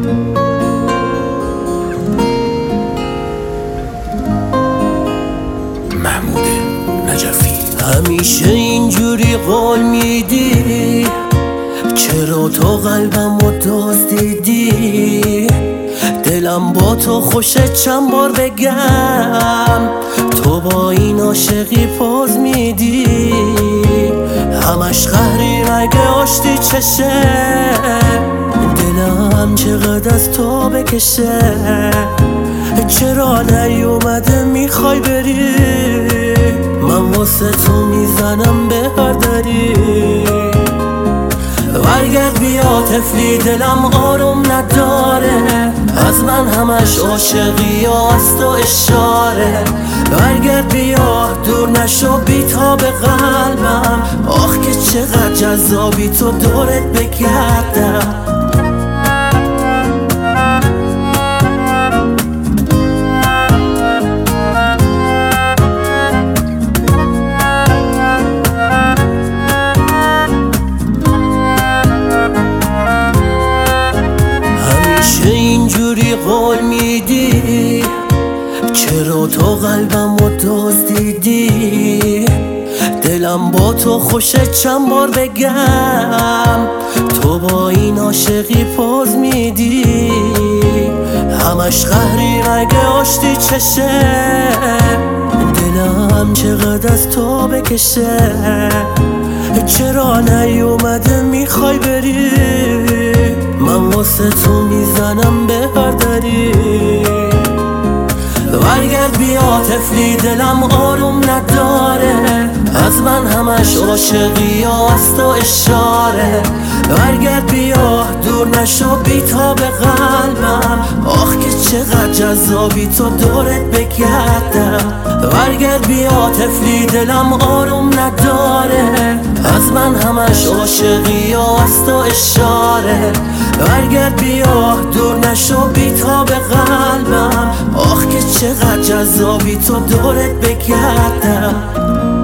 محمود نجفی. همیشه اینجوری قول میدی، چرا تو قلبمو دزدیدی؟ دلم با تو خوشه چند بار بگم، تو با این عاشقی پوز میدی. همش قهری مگه آشتی چشه، دلم چقدر از تو بکشه. چرا نیومده میخوای بری، من واسه تو میزنم به هر دری. برگرد بیا طفلی، دلم آروم نداره، از من همش عاشقی یا از تو اشاره. برگرد بیا دور نشو بی‌تاب قلبم، آخ که چقدر جذابی تو دورت بگردم. اینجوری قول میدی، چرا تو قلبمو دزدیدی؟ دلم با تو خوشه چند بار بگم، تو با این عاشقی پوز میدی. همش قهری مگه آشتی چشه، دلم چقدر از تو بکشه. چرا نیومده میخوای بری، من واسه تو میزنم به هر دری. برگرد بیا طفلی، دلم آروم نداره، از من همش عاشقی یا از تو اشاره. برگرد بیا دور نشو بی‌تاب قلبم، آخ که چقدر جذابی تو دورت بگردم. برگرد بیا طفلی، دلم آروم نداره، از من همش عاشقی یا از تو اشاره. برگرد بیا دور نشو بی‌تاب قلبم، آخ که چقدر جذابی تو دورت بگردم.